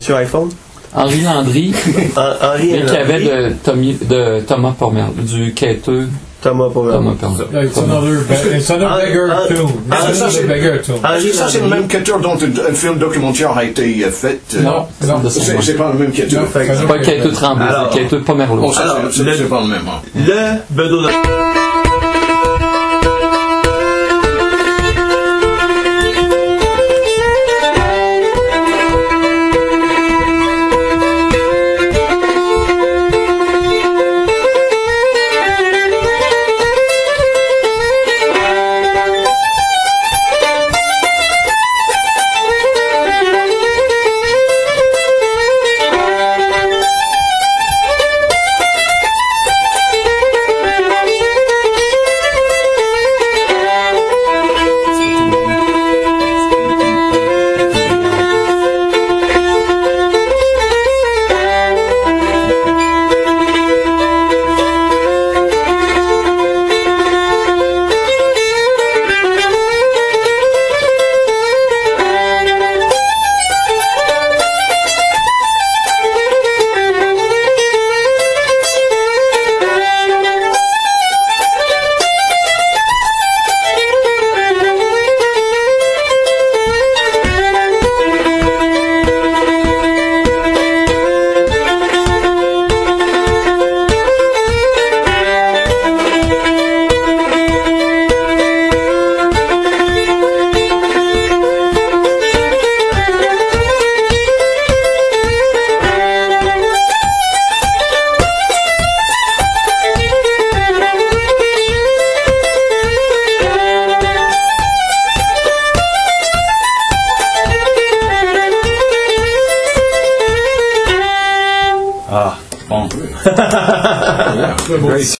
sur iPhone? Henri Landry, Henri et qui avait de Thomas Pormer, du quêteux. Thomas Pormer. It's another beggar tune. Ça, c'est le même quêteur dont un film documentaire a été fait. Non, c'est pas le même quêteur. C'est pas le quêteux Tremblay, c'est le quêteux Pomerleau. C'est pas le même. Le bedeau de... Bon.